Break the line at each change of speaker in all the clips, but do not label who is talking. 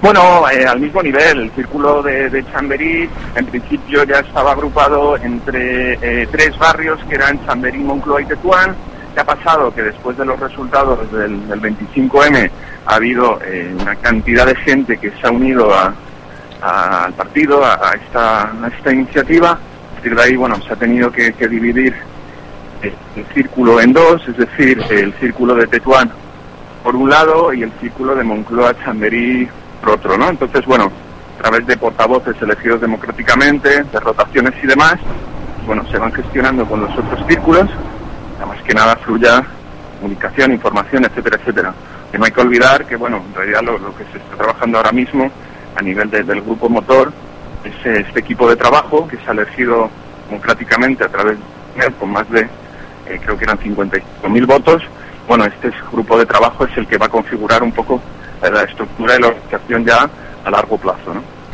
Bueno, al mismo nivel, el círculo de Chamberí en principio ya estaba agrupado entre 3 barrios que eran Chamberí, Moncloa y Tetuán. ¿Qué ha pasado? Que después de los resultados del 25M ha habido una cantidad de gente que se ha unido al partido, a esta iniciativa. A partir de ahí, bueno, se ha tenido que dividir el círculo en 2, es decir, el círculo de Tetuán por un lado y el círculo de Moncloa, Chamberí por otro, ¿no? Entonces, bueno, a través de portavoces elegidos democráticamente, de rotaciones y demás, bueno, se van gestionando con los otros círculos, más que nada fluya comunicación, información, etcétera, etcétera. Que no hay que olvidar que, bueno, en realidad lo que se está trabajando ahora mismo a nivel del grupo motor es este equipo de trabajo que se ha elegido democráticamente a través de con más de, creo que eran 55.000 votos. Bueno, este grupo de trabajo es el que va a configurar un poco la estructura de la organización ya a largo plazo,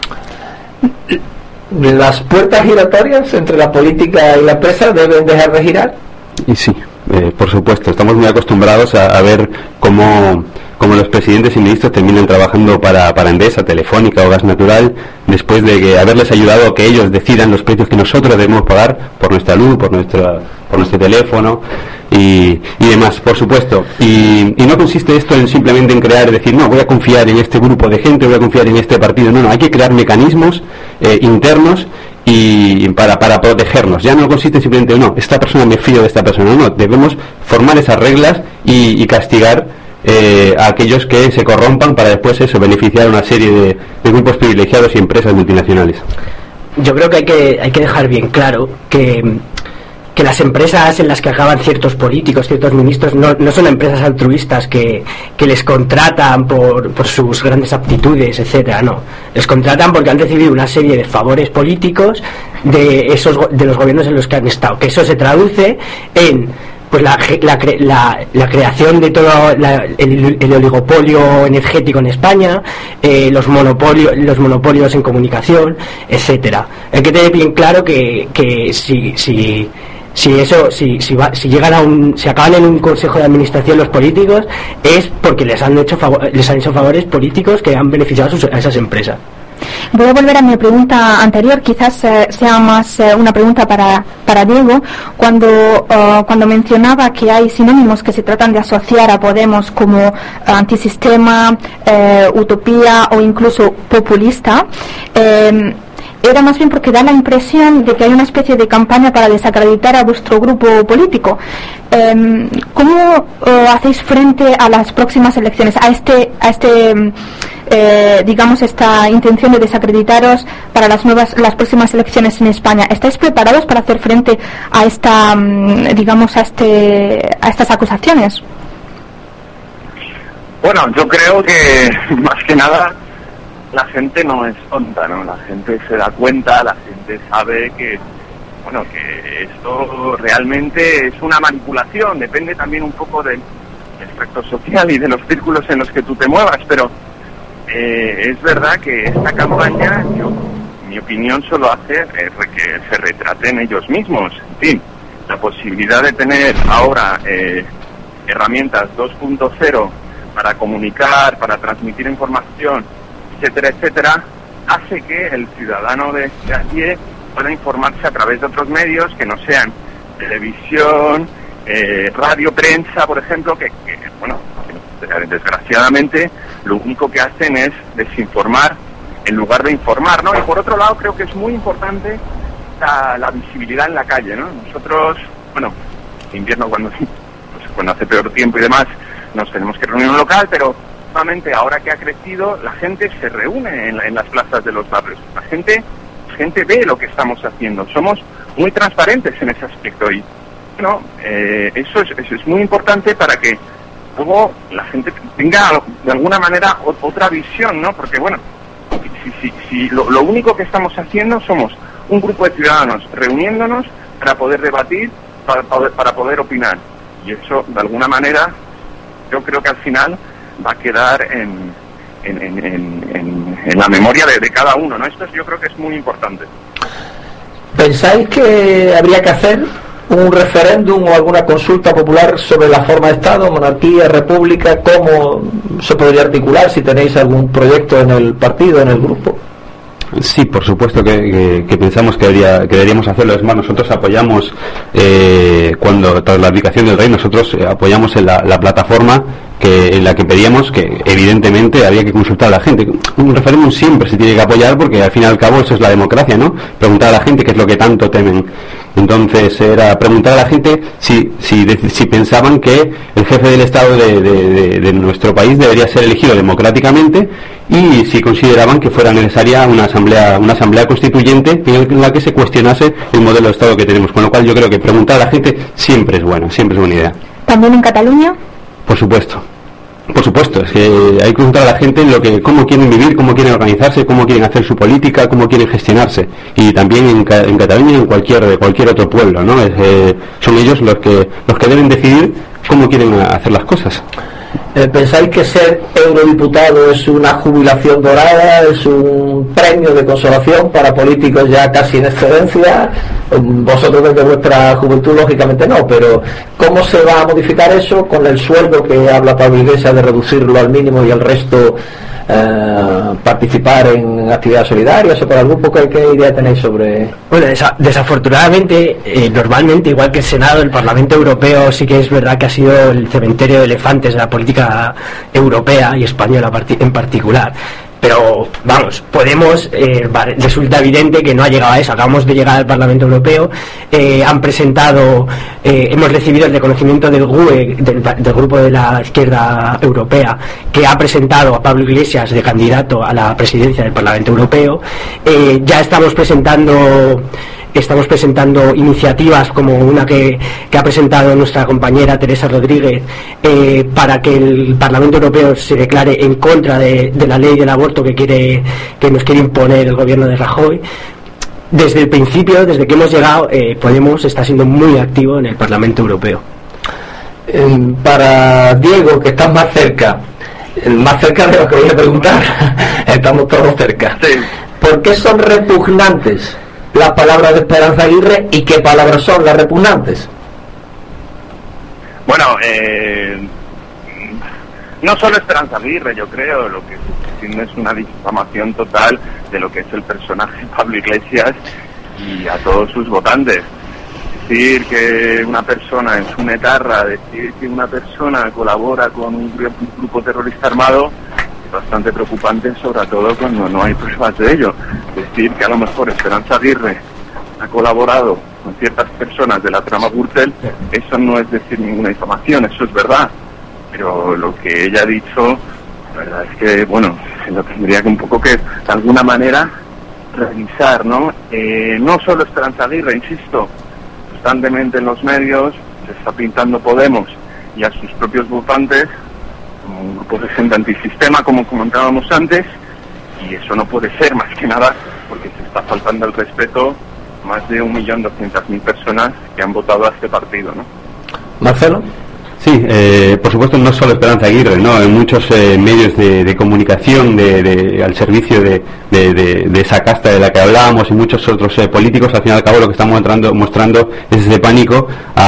¿no?
¿Las puertas giratorias entre la política y la empresa deben dejar de girar?
Y sí, por supuesto, estamos muy acostumbrados a ver cómo los presidentes y ministros terminan trabajando para Endesa, Telefónica o Gas Natural, después de haberles ayudado a que ellos decidan los precios que nosotros debemos pagar por nuestra luz, por nuestro teléfono y demás, por supuesto. Y no consiste esto en simplemente en crear, decir, no, voy a confiar en este grupo de gente, voy a confiar en este partido. No, hay que crear mecanismos internos y para protegernos. Ya no consiste simplemente, no, esta persona, me fío de esta persona. No, debemos formar esas reglas y castigar a aquellos que se corrompan para después beneficiar a una serie de grupos privilegiados y empresas multinacionales.
Yo creo que hay que dejar bien claro que las empresas en las que acaban ciertos políticos, ciertos ministros, no son empresas altruistas que les contratan por sus grandes aptitudes, etcétera. No, les contratan porque han recibido una serie de favores políticos de los gobiernos en los que han estado, que eso se traduce en pues la creación de todo el oligopolio energético en España, los monopolios en comunicación, etcétera. Hay que tener bien claro que si acaban en un consejo de administración los políticos, es porque les han hecho favores políticos que han beneficiado a esas empresas.
Voy a volver a mi pregunta anterior, quizás sea más una pregunta para Diego. Cuando mencionaba que hay sinónimos que se tratan de asociar a Podemos como antisistema, utopía o incluso populista, era más bien porque da la impresión de que hay una especie de campaña para desacreditar a vuestro grupo político. ¿Cómo hacéis frente a las próximas elecciones, digamos, esta intención de desacreditaros para las próximas elecciones en España? ¿Estáis preparados para hacer frente a estas acusaciones?
Bueno, yo creo que más que nada la gente no es tonta, ¿no? La gente se da cuenta, la gente sabe que esto realmente es una manipulación, depende también un poco del efecto social y de los círculos en los que tú te muevas, pero es verdad que esta campaña, en mi opinión, solo hace que se retraten ellos mismos. En fin, la posibilidad de tener ahora herramientas 2.0 para comunicar, para transmitir información, etcétera, etcétera, hace que el ciudadano de a pie pueda informarse a través de otros medios que no sean televisión, radio, prensa, por ejemplo, que desgraciadamente lo único que hacen es desinformar en lugar de informar, ¿no? Y por otro lado creo que es muy importante la visibilidad en la calle, ¿no? Nosotros, en invierno cuando hace peor tiempo y demás, nos tenemos que reunir en un local, pero nuevamente ahora que ha crecido, la gente se reúne en las plazas de los barrios. La gente ve lo que estamos haciendo. Somos muy transparentes en ese aspecto y eso es muy importante para que luego la gente tenga de alguna manera otra visión, ¿no? Porque si lo único que estamos haciendo somos un grupo de ciudadanos reuniéndonos para poder debatir, para poder opinar, y eso de alguna manera yo creo que al final va a quedar en la memoria de cada uno, ¿no? Esto yo creo que es muy importante.
¿Pensáis que habría que hacer un referéndum o alguna consulta popular sobre la forma de Estado, monarquía, república? ¿Cómo se podría articular? Si tenéis algún proyecto en el partido, en el grupo.
Sí, por supuesto que pensamos que deberíamos hacerlo. Es más, nosotros apoyamos, cuando tras la abdicación del rey, nosotros apoyamos en la plataforma en la que pedíamos que evidentemente había que consultar a la gente. Un referéndum siempre se tiene que apoyar porque al fin y al cabo eso es la democracia, ¿no? Preguntar a la gente qué es lo que tanto temen. Entonces era preguntar a la gente si pensaban que el jefe del Estado de nuestro país debería ser elegido democráticamente, y si consideraban que fuera necesaria una asamblea constituyente en la que se cuestionase el modelo de Estado que tenemos. Con lo cual yo creo que preguntar a la gente siempre es buena idea.
¿También en Cataluña?
Por supuesto, es que hay que preguntar a la gente cómo quieren vivir, cómo quieren organizarse, cómo quieren hacer su política, cómo quieren gestionarse. Y también en Cataluña y en cualquier otro pueblo, ¿no? Son ellos los que deben decidir cómo quieren hacer las cosas.
¿Pensáis que ser eurodiputado es una jubilación dorada, es un premio de consolación para políticos ya casi en excedencia? Vosotros desde vuestra juventud lógicamente no, pero ¿cómo se va a modificar eso con el sueldo que habla Pablo Iglesias de reducirlo al mínimo y el resto participar en actividades solidarias o por algún poco? ¿Qué idea tenéis sobre...?
Bueno, desafortunadamente, normalmente, igual que el Senado, el Parlamento Europeo sí que es verdad que ha sido el cementerio de elefantes de la política europea y española en particular. Pero vamos, resulta evidente que no ha llegado a eso. Acabamos de llegar al Parlamento Europeo, hemos recibido el reconocimiento del GUE, del grupo de la izquierda europea, que ha presentado a Pablo Iglesias de candidato a la presidencia del Parlamento Europeo. Ya estamos presentando iniciativas como una que ha presentado nuestra compañera Teresa Rodríguez, para que el Parlamento Europeo se declare en contra de la ley del aborto que nos quiere imponer el gobierno de Rajoy. Desde el principio, desde que hemos llegado, Podemos está siendo muy activo en el Parlamento Europeo.
Para Diego, que estás más cerca de lo que voy a preguntar, estamos todos cerca.
Sí.
¿Por qué son repugnantes las palabras de Esperanza Aguirre y qué palabras son las repugnantes?
Bueno, no solo Esperanza Aguirre, yo creo, lo que está haciendo es una difamación total de lo que es el personaje Pablo Iglesias y a todos sus votantes. Decir que una persona es un etarra, decir que una persona colabora con un grupo terrorista armado, bastante preocupante, sobre todo cuando no hay pruebas de ello. Decir que a lo mejor Esperanza Aguirre ha colaborado con ciertas personas de la trama Gürtel, eso no es decir ninguna difamación, eso es verdad, pero lo que ella ha dicho, la verdad es que, bueno, lo tendría que un poco que, de alguna manera, revisar, ¿no? No solo Esperanza Aguirre, insisto, constantemente en los medios se está pintando Podemos y a sus propios votantes como un grupo de gente antisistema, como comentábamos antes, y eso no puede ser, más que nada porque se está faltando el respeto a más de 1.200.000 personas que han votado a este partido, ¿no?
Marcelo.
Sí, por supuesto, no solo Esperanza Aguirre, ¿no? En muchos medios de comunicación al servicio de esa casta de la que hablábamos, y muchos otros políticos, al fin y al cabo lo que estamos mostrando es ese pánico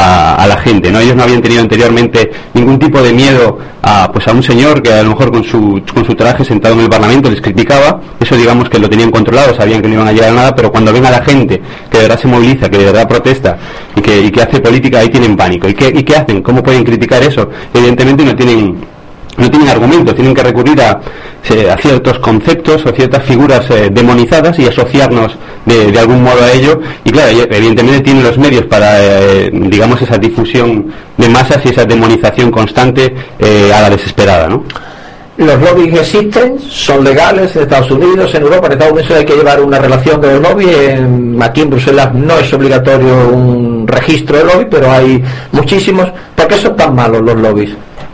a la gente, ¿no? Ellos no habían tenido anteriormente ningún tipo de miedo a un señor que a lo mejor con su traje sentado en el Parlamento les criticaba. Eso, digamos, que lo tenían controlado, sabían que no iban a llegar a nada, pero cuando ven a la gente que de verdad se moviliza, que de verdad protesta y que hace política, ahí tienen pánico. ¿Y qué hacen? ¿Cómo pueden criticar eso? Evidentemente no tienen argumentos, tienen que recurrir a ciertos conceptos o ciertas figuras demonizadas y asociarnos de algún modo a ello, y claro, evidentemente tienen los medios para digamos, esa difusión de masas y esa demonización constante a la desesperada, ¿no?
Los lobbies existen, son legales en Estados Unidos, en Europa. En Estados Unidos hay que llevar una relación de los lobbies. Aquí en Bruselas no es obligatorio un registro de lobby, pero hay muchísimos. ¿Por qué son tan malos los lobbies?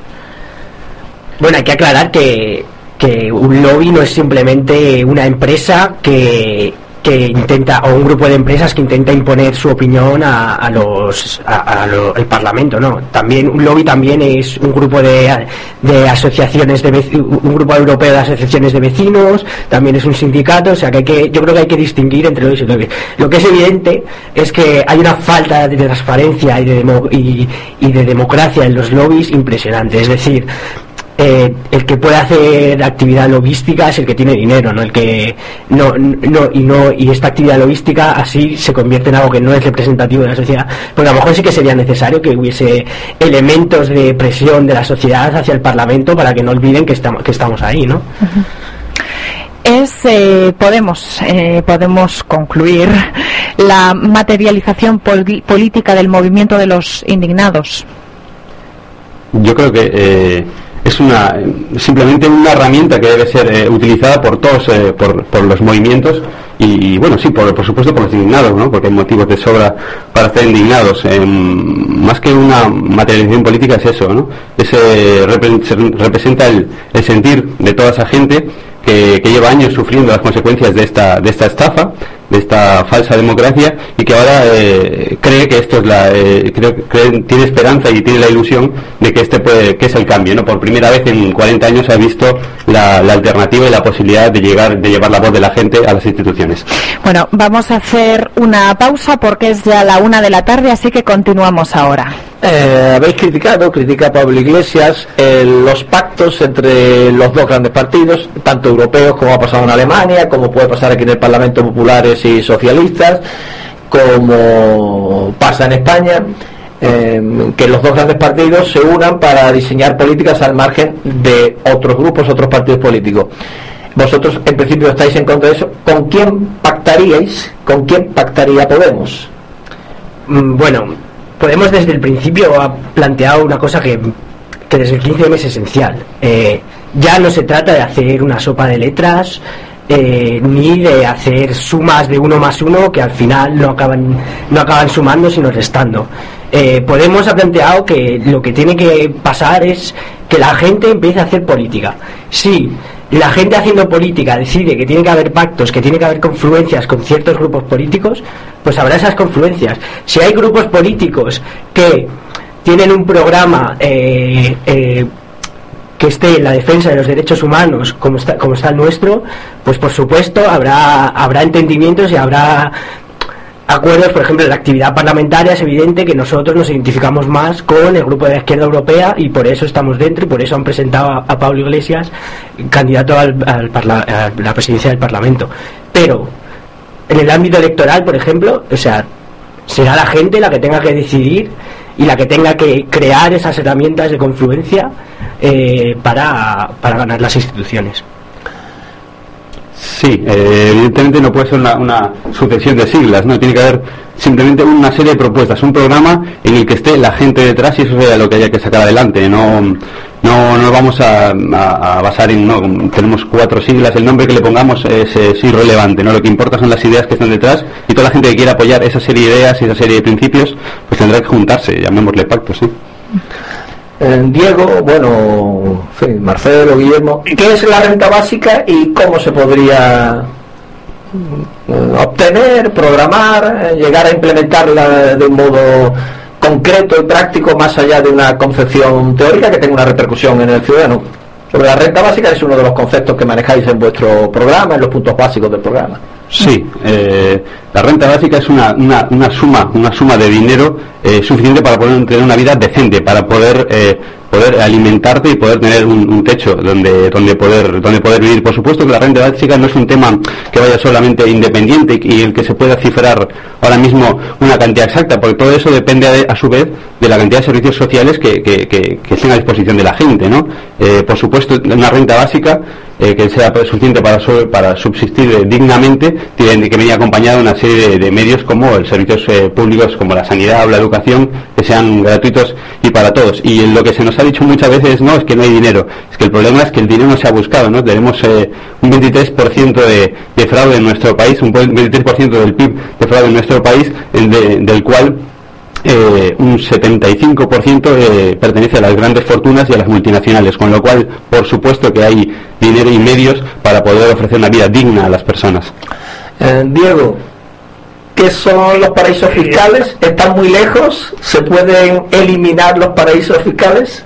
Bueno, hay que aclarar que un lobby no es simplemente una empresa que que intenta, o un grupo de empresas que intenta imponer su opinión al Parlamento, ¿no? También un lobby también es un grupo de asociaciones un grupo europeo de asociaciones de vecinos, también es un sindicato, o sea que yo creo que hay que distinguir entre lobbies y lobbies. Lo que es evidente es que hay una falta de transparencia y de democracia en los lobbies impresionante, es decir, el que puede hacer actividad logística es el que tiene dinero, no el que y esta actividad logística así se convierte en algo que no es representativo de la sociedad, porque a lo mejor sí que sería necesario que hubiese elementos de presión de la sociedad hacia el Parlamento para que no olviden que estamos ahí, ¿no?
Podemos concluir la materialización política del movimiento de los indignados.
Yo creo que es simplemente una herramienta que debe ser utilizada por todos, por los movimientos y bueno, sí, por supuesto por los indignados, ¿no? Porque hay motivos de sobra para estar indignados. Más que una materialización política es eso, ¿no? Representa el sentir de toda esa gente que lleva años sufriendo las consecuencias de esta estafa, de esta falsa democracia, y que ahora cree que esto es tiene esperanza y tiene la ilusión de que que es el cambio, ¿no? Por primera vez en 40 años ha visto la alternativa y la posibilidad de llevar la voz de la gente a las instituciones.
Bueno, vamos a hacer una pausa porque es ya la 1 de la tarde, así que continuamos ahora.
Habéis critica Pablo Iglesias los pactos entre los dos grandes partidos, tanto europeos como ha pasado en Alemania, como puede pasar aquí en el Parlamento, populares y socialistas, como pasa en España, que los dos grandes partidos se unan para diseñar políticas al margen de otros grupos, otros partidos políticos. Vosotros en principio estáis en contra de eso. ¿Con quién pactaríais? ¿Con quién pactaría Podemos?
Bueno, Podemos desde el principio ha planteado una cosa que desde el 15M es esencial. Ya no se trata de hacer una sopa de letras, ni de hacer sumas de 1 más 1 que al final no acaban sumando sino restando. Podemos ha planteado que lo que tiene que pasar es que la gente empiece a hacer política. Sí, la gente haciendo política decide que tiene que haber pactos, que tiene que haber confluencias con ciertos grupos políticos, pues habrá esas confluencias. Si hay grupos políticos que tienen un programa que esté en la defensa de los derechos humanos como está el nuestro, pues por supuesto habrá entendimientos y habrá acuerdos. Por ejemplo, en la actividad parlamentaria es evidente que nosotros nos identificamos más con el grupo de la izquierda europea y por eso estamos dentro y por eso han presentado a Pablo Iglesias candidato a la presidencia del Parlamento. Pero en el ámbito electoral, por ejemplo, o sea, será la gente la que tenga que decidir y la que tenga que crear esas herramientas de confluencia para ganar las instituciones.
Sí, evidentemente no puede ser una sucesión de siglas, ¿no? Tiene que haber simplemente una serie de propuestas, un programa en el que esté la gente detrás y eso sería lo que haya que sacar adelante. No vamos a basar en, no, tenemos 4 siglas, el nombre que le pongamos es irrelevante, ¿no? Lo que importa son las ideas que están detrás y toda la gente que quiera apoyar esa serie de ideas y esa serie de principios, pues tendrá que juntarse, llamémosle pactos, ¿sí?
Diego, bueno, en fin, Marcelo, Guillermo, ¿qué es la renta básica y cómo se podría obtener, programar, llegar a implementarla de un modo concreto y práctico, más allá de una concepción teórica que tenga una repercusión en el ciudadano? Sobre la renta básica es uno de los conceptos que manejáis en vuestro programa, en los puntos básicos del programa.
Sí, la renta básica es una suma de dinero suficiente para poder tener una vida decente, para poder alimentarte y poder tener un techo donde poder vivir. Por supuesto que la renta básica no es un tema que vaya solamente independiente y el que se pueda cifrar ahora mismo una cantidad exacta, porque todo eso depende a su vez de la cantidad de servicios sociales que estén a disposición de la gente, ¿no? Por supuesto, una renta básica que sea suficiente para subsistir dignamente tiene que venir acompañada de una serie de medios como los servicios públicos como la sanidad o la educación, que sean gratuitos y para todos. Y en lo que se nos ha dicho muchas veces es que no hay dinero, es que el problema es que el dinero no se ha buscado, ¿no? Tenemos un 23% de fraude en nuestro país, un 23% del PIB de fraude en nuestro país, del cual un 75% pertenece a las grandes fortunas y a las multinacionales, con lo cual por supuesto que hay dinero y medios para poder ofrecer una vida digna a las personas.
Diego, ¿qué son los paraísos fiscales? ¿Están muy lejos? ¿Se pueden eliminar los paraísos fiscales?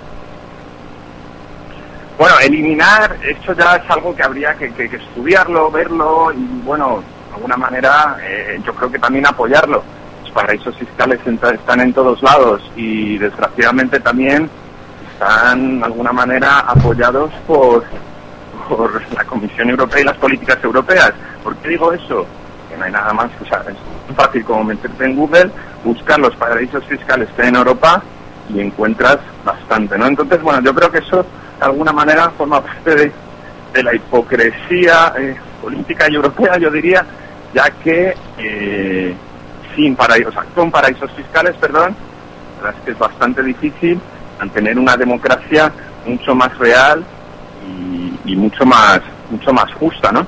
Bueno, eliminar, esto ya es algo que habría que estudiarlo, verlo y, bueno, de alguna manera yo creo que también apoyarlo. Los paraísos fiscales están en todos lados y desgraciadamente también están de alguna manera apoyados por la Comisión Europea y las políticas europeas. ¿Por qué digo eso? Que no hay nada más, o sea, es tan fácil como meterte en Google, buscar los paraísos fiscales que hay en Europa y encuentras bastante, ¿no? Entonces, bueno, yo creo que eso de alguna manera forma parte de la hipocresía política y europea, yo diría, ya que con paraísos fiscales, la verdad es que es bastante difícil mantener una democracia mucho más real y mucho más justa, ¿no?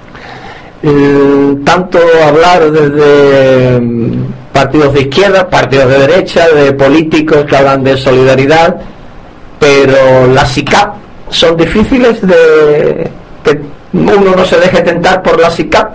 Tanto hablar desde partidos de izquierda, partidos de derecha, de políticos que hablan de solidaridad, pero las SICAP son difíciles de que uno no se deje tentar por la SICAP.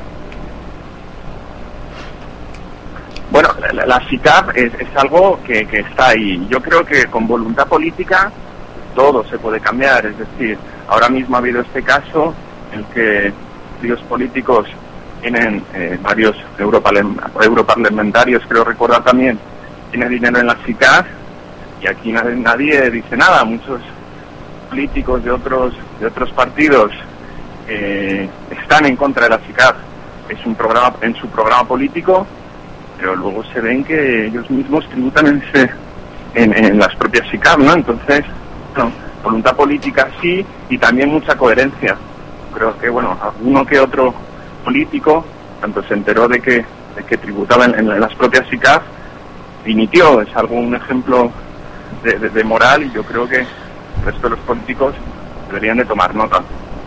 Bueno, la SICAP es algo que está ahí. Yo creo que con voluntad política todo se puede cambiar. Es decir, ahora mismo ha habido este caso en el que los políticos tienen varios europarlamentarios, creo recordar también, tiene dinero en la SICAP y aquí nadie dice nada. Muchos políticos de otros partidos están en contra de la SICAP. Es un programa en su programa político, pero luego se ven que ellos mismos tributan en las propias SICAP, ¿no? Entonces, bueno, voluntad política sí, y también mucha coherencia. Creo que, bueno, alguno que otro político, tanto se enteró de que tributaba en las propias SICAP, dimitió. Es un ejemplo de moral, y yo creo que el resto de los políticos deberían de tomar nota.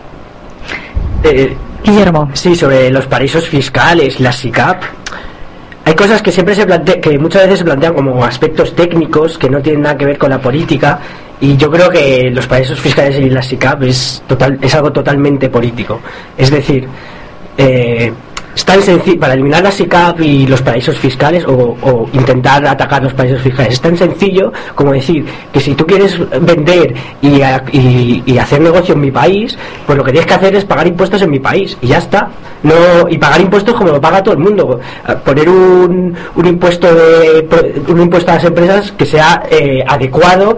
Guillermo. Sí, sobre los paraísos fiscales, las SICAP. Hay cosas que siempre que muchas veces se plantean como aspectos técnicos que no tienen nada que ver con la política, y yo creo que los paraísos fiscales y las SICAP es algo totalmente político. Es decir, es tan sencillo para eliminar la SICAP y los paraísos fiscales, o intentar atacar los paraísos fiscales. Es tan sencillo como decir que si tú quieres vender y hacer negocio en mi país, pues lo que tienes que hacer es pagar impuestos en mi país y ya está. Y pagar impuestos como lo paga todo el mundo. Poner un impuesto a las empresas que sea adecuado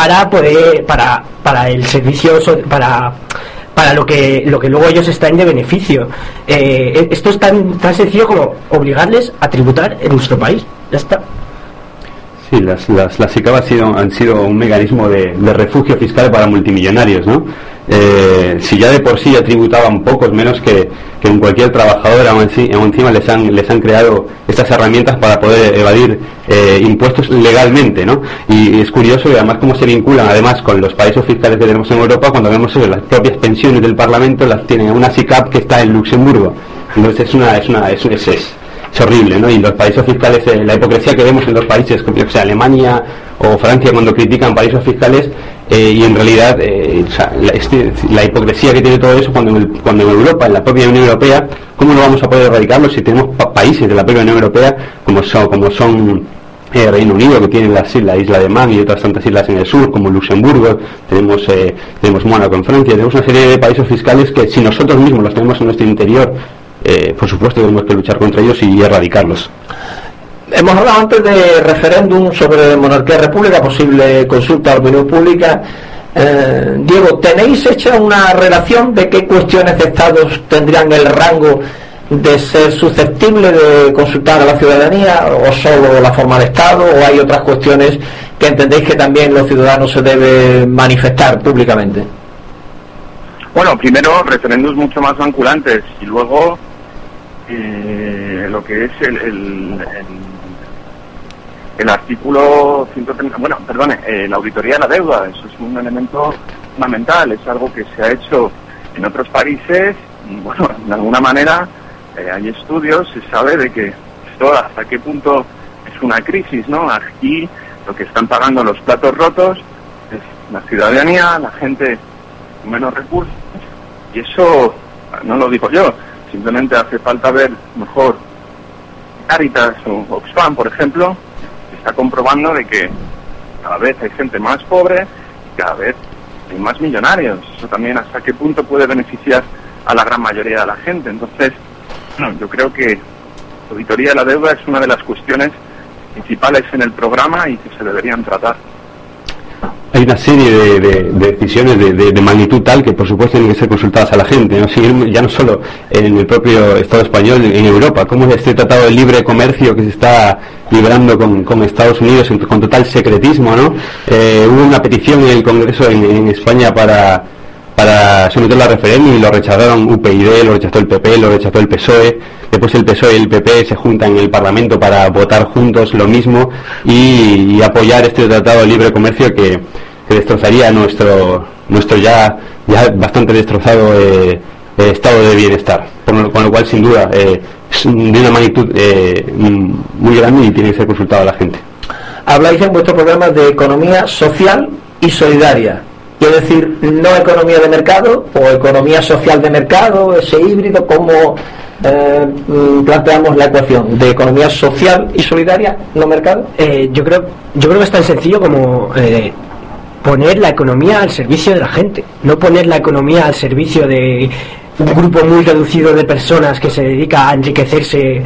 para el servicio, para lo que luego ellos extraen de beneficio. Esto es tan sencillo como obligarles a tributar en nuestro país. Ya está.
Sí, las SICAP han sido un mecanismo de refugio fiscal para multimillonarios, ¿no? Si ya de por sí ya tributaban pocos menos que en cualquier trabajador, aún encima les han creado estas herramientas para poder evadir impuestos legalmente, ¿no? Y es curioso, y además cómo se vinculan además con los paraísos fiscales que tenemos en Europa, cuando vemos las propias pensiones del Parlamento las tienen una SICAP que está en Luxemburgo. Entonces es horrible, ¿no? Y los paraísos fiscales, la hipocresía que vemos en los países como Alemania o Francia cuando critican paraísos fiscales, y en realidad la hipocresía que tiene todo eso cuando en Europa, en la propia Unión Europea, ¿cómo no vamos a poder erradicarlo si tenemos países de la propia Unión Europea como son Reino Unido, que tienen la isla de Man y otras tantas islas en el sur, como Luxemburgo, tenemos Mónaco en Francia, tenemos una serie de paraísos fiscales que si nosotros mismos los tenemos en nuestro interior, por supuesto tenemos que luchar contra ellos y erradicarlos.
Hemos hablado antes de referéndum sobre monarquía república, posible consulta a la opinión pública. Diego, ¿tenéis hecha una relación de qué cuestiones de estados tendrían el rango de ser susceptibles de consultar a la ciudadanía, o solo la forma de estado, o hay otras cuestiones que entendéis que también los ciudadanos se deben manifestar públicamente?
Bueno, primero referéndums mucho más vinculantes, y luego lo que es el artículo 130, la auditoría de la deuda. Eso es un elemento fundamental, es algo que se ha hecho en otros países, y bueno, de alguna manera hay estudios, se sabe de que esto hasta qué punto es una crisis, ¿no? Aquí lo que están pagando los platos rotos es la ciudadanía, la gente con menos recursos, y eso no lo digo yo, Simplemente hace falta ver mejor Cáritas o Oxfam, por ejemplo, que está comprobando de que cada vez hay gente más pobre y cada vez hay más millonarios. Eso también hasta qué punto puede beneficiar a la gran mayoría de la gente. Entonces, bueno, yo creo que la auditoría de la deuda es una de las cuestiones principales en el programa y que se deberían tratar.
Hay una serie de decisiones de magnitud tal que por supuesto tienen que ser consultadas a la gente, ¿no? Seguir ya no solo en el propio Estado español, en Europa, como este tratado de libre comercio que se está librando con Estados Unidos con total secretismo, ¿no? Hubo una petición en el Congreso en España para someterlo a referéndum y lo rechazaron UPyD, lo rechazó el PP, lo rechazó el PSOE. Después el PSOE y el PP se juntan en el Parlamento para votar juntos lo mismo y apoyar este tratado de libre comercio que destrozaría nuestro ya bastante destrozado estado de bienestar. Con lo cual, sin duda, es de una magnitud muy grande y tiene que ser consultado a la gente.
Habláis en vuestro programa de economía social y solidaria. Quiero decir, no economía de mercado o economía social de mercado, ese híbrido, ¿cómo planteamos la ecuación de economía social y solidaria, no mercado?
Yo creo que es tan sencillo como poner la economía al servicio de la gente, no poner la economía al servicio de un grupo muy reducido de personas que se dedica a enriquecerse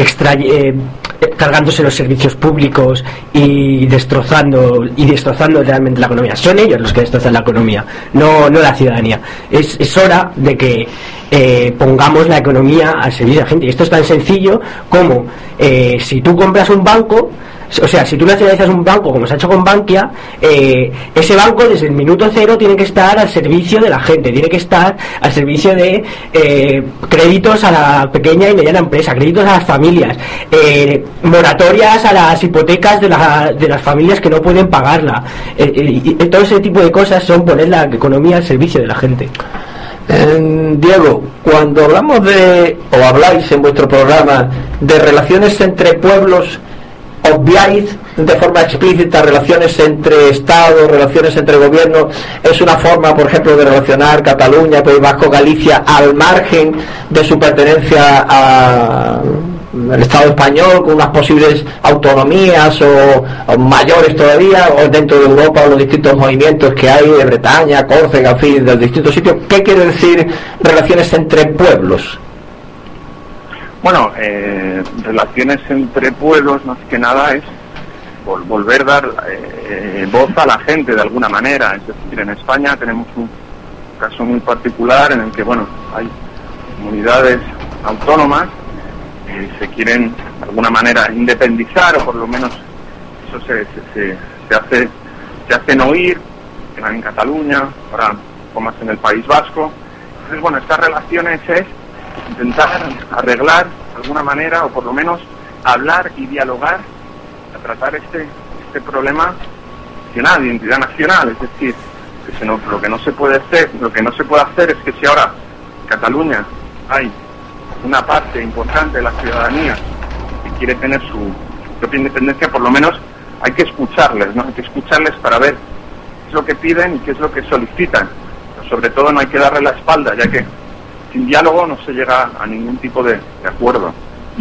cargándose los servicios públicos y destrozando realmente la economía. Son ellos los que destrozan la economía, no la ciudadanía. Es hora de que pongamos la economía al servicio de la gente. Y esto es tan sencillo como si tú compras un banco, o sea, si tú nacionalizas un banco como se ha hecho con Bankia, ese banco desde el minuto cero tiene que estar al servicio de la gente, tiene que estar al servicio de créditos a la pequeña y mediana empresa, créditos a las familias, moratorias a las hipotecas de las familias que no pueden pagarla. Todo ese tipo de cosas son poner la economía al servicio de la gente.
Diego, cuando hablamos o habláis en vuestro programa de relaciones entre pueblos, obviáis de forma explícita relaciones entre Estado, relaciones entre gobierno. Es una forma, por ejemplo, de relacionar Cataluña, País Vasco, Galicia al margen de su pertenencia al Estado español, con unas posibles autonomías o mayores todavía, o dentro de Europa, o los distintos movimientos que hay de Bretaña, Córcega, en fin, de los distintos sitios. ¿Qué quiere decir relaciones entre pueblos?
Bueno, relaciones entre pueblos, más que nada, es volver a dar voz a la gente de alguna manera. Es decir, en España tenemos un caso muy particular en el que, bueno, hay comunidades autónomas que se quieren de alguna manera independizar, o por lo menos eso se hacen oír, en Cataluña, ahora un poco más en el País Vasco. Entonces, bueno, estas relaciones es intentar arreglar de alguna manera, o por lo menos hablar y dialogar a tratar este problema nacional, de identidad nacional. Es decir, que lo que no se puede hacer es que si ahora en Cataluña hay una parte importante de la ciudadanía que quiere tener su propia independencia, por lo menos hay que escucharles, ¿no? Hay que escucharles para ver qué es lo que piden y qué es lo que solicitan. Pero sobre todo no hay que darle la espalda, ya que sin diálogo no se llega a ningún tipo de acuerdo.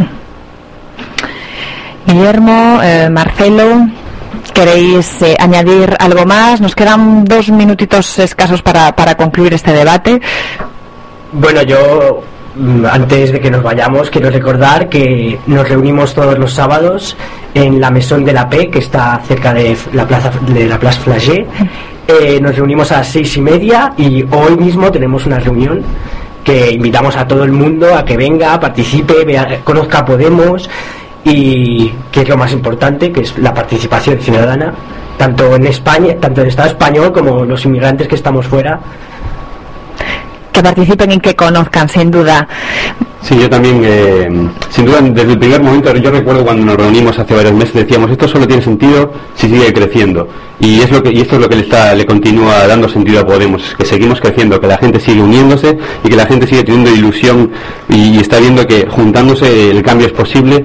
Guillermo, Marcelo, ¿queréis añadir algo más? Nos quedan 2 minutitos escasos para concluir este debate.
Bueno, yo antes de que nos vayamos quiero recordar que nos reunimos todos los sábados en la Maison de la Paix, que está cerca de la Place Flagey. Nos reunimos a las 6:30 y hoy mismo tenemos una reunión que invitamos a todo el mundo a que venga, participe, conozca Podemos, y que es lo más importante, que es la participación ciudadana, tanto en España, tanto en el Estado español como los inmigrantes que estamos fuera.
Que participen y que conozcan, sin duda.
Sí, yo también, sin duda, desde el primer momento, yo recuerdo cuando nos reunimos hace varios meses, decíamos, esto solo tiene sentido si sigue creciendo. Y esto es lo que le continúa dando sentido a Podemos, que seguimos creciendo, que la gente sigue uniéndose y que la gente sigue teniendo ilusión y está viendo que juntándose el cambio es posible,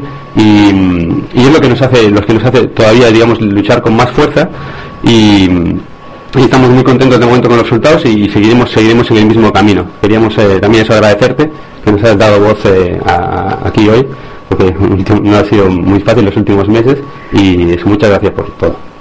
y es lo que nos hace todavía, digamos, luchar con más fuerza y y estamos muy contentos de momento con los resultados y seguiremos en el mismo camino. Queríamos también eso agradecerte que nos has dado voz aquí hoy, porque no ha sido muy fácil los últimos meses, y muchas gracias por todo.